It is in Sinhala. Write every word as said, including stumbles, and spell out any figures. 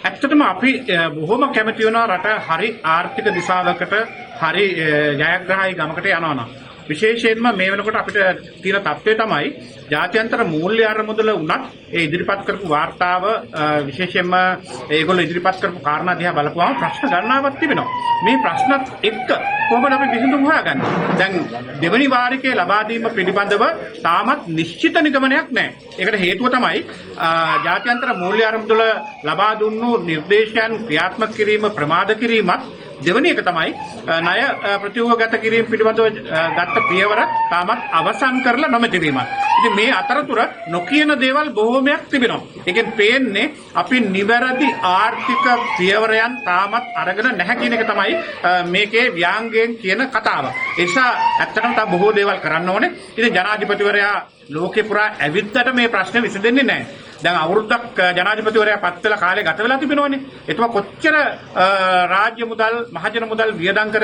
ඇත්තටම අපි බොහොම කැමති වෙනවා රට හරි ආර්ථික දිශාවකට හරි ජයග්‍රහී ගමකට යනවා නම් විශේෂයෙන්ම මේ වෙනකොට අපිට තියෙන තත්ත්වය තමයි ජාත්‍යන්තර මූල්‍ය අරමුදල උනත් ඒ ඉදිරිපත් කරපු වාර්තාව විශේෂයෙන්ම ඒගොල්ලෝ ඉදිරිපත් කරපු කාරණා දිහා බලපුවාම ප්‍රශ්න ගණනාවක් තිබෙනවා. මේ ප්‍රශ්නත් එක්ක කොහොමද අපි විසඳුම් හොයාගන්නේ? දැන් දෙවනි වාරිකයේ ලබා දීම පිළිබඳව තාමත් නිශ්චිත නිගමනයක් නැහැ. ඒකට හේතුව තමයි ජාත්‍යන්තර මූල්‍ය අරමුදල ලබා දුන්නු නිර්දේශයන් ක්‍රියාත්මක කිරීම ප්‍රමාද කිරීමත් දෙවැනි එක තමයි ණය ප්‍රතිව්‍යුහගත කිරීම පිළිබඳව ගත්ත පියවර තාමත් අවසන් කරලා නොමැතිවීම. ඉතින් මේ අතරතුර නොකියන දේවල් බොහෝමයක් තිබෙනවා. ඒකෙන් පේන්නේ අපි නිවැරදි ආර්ථික පියවරයන් තාමත් අරගෙන නැහැ කියන එක තමයි මේකේ ව්‍යංගයෙන් කියන කතාව. ඒ නිසා ඇත්තටම තව බොහෝ දේවල් කරන්න ඕනේ. ඉතින් ජනාධිපතිවරයා ලෝකේ පුරා ඇවිත්තට මේ ප්‍රශ්නේ විසඳෙන්නේ නැහැ. දැන් අවුරුද්දක් ජනාධිපතිවරයා පත් වෙලා කාලේ ගත වෙලා තිබෙනවනේ. එතුමා කොච්චර රාජ්‍ය මුදල් මහජන මුදල් වියදම් කර